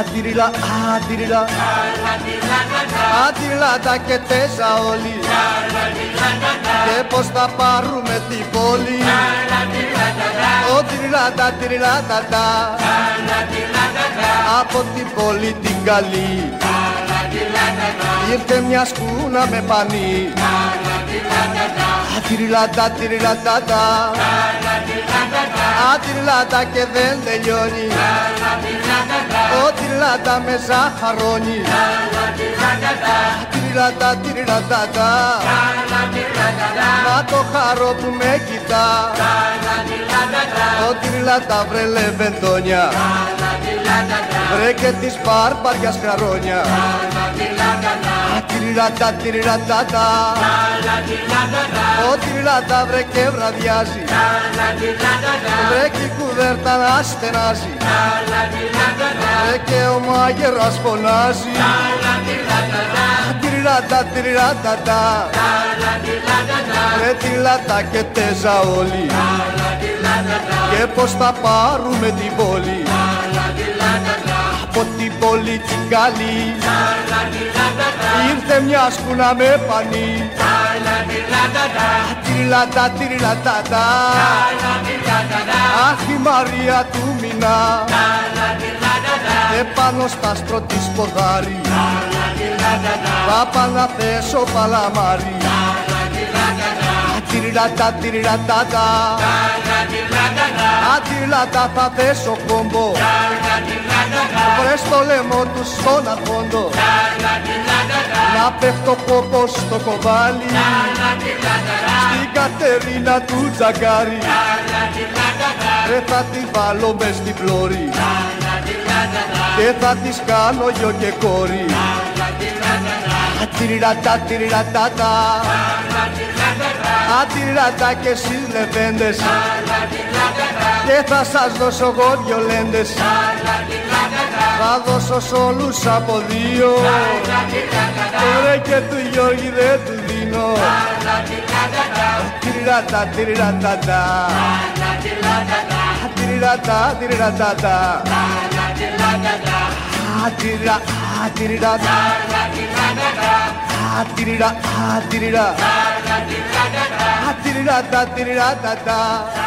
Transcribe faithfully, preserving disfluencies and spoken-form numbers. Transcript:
Ατυριλα, ατυριλα, ατυριλάτα και τέσα όλοι. Και πως θα πάρουμε την πόλη. Ο τυριλάτα, τυριλάτα, από την πόλη την καλή. Ήρθε μια σκούνα με πανί. Ατυριλάτα, τυριλάτα, ατυριλάτα και δεν τελειώνει. Ο τυριλάτα με ζαχαρώνει. Ατυριλάτα, τυριλάτα, να το χαρώ που με κοιτά. Ο τυριλάτα βρε λεβεντόνια, βρε και της μπάρμπαριας χαρόνια. Ατυριλάτα, τυριλάτα, ο τυριλάτα βρε και βραδιάζει. Βρε και η κουβέρτα να στενάζει. Βρε και ο μάγερας φωνάζει. Τυριλάτα, τυριλάτα, βρε τυριλάτα και τέζα όλοι. Και πως θα πάρουμε την πόλη. Από την πόλη την καλή ήρθε μια σκούνα με πανί. Τυριλάτα, τυριλάτα, αχ η Μαρία του μηνά. Επάνω στα άστρο της ποδάρι θα πάω να θέσω παλαμάρι. Τυριλάτα, τυριλάτα, ατυριλάτα θα θέσω κόμπο. Βρες το λαιμό του στον αφόντο, να πέφτω κόμπο στο κοβάλι. Στην Κατερίνα του Τζαγκάρη ρε θα τη βάλω μες στην πλώρη και θα της κάνω γιο και κόρη. Τυριλάτα, τυριλάτα, ατυριλάτα και εσείς λεβέντες και θα σας δώσω εγώ δυο λέντες. Θα δώσω σ' όλους από δύο, ρε και του Γιώργη δεν του δίνω. Τυριλάτα, τυριλάτα, τυριλάτα, τυριλάτα, ατυριλα, ατυριλα, ατυριλα, ατυριλα, ατυριλάτα, τυριλάτα.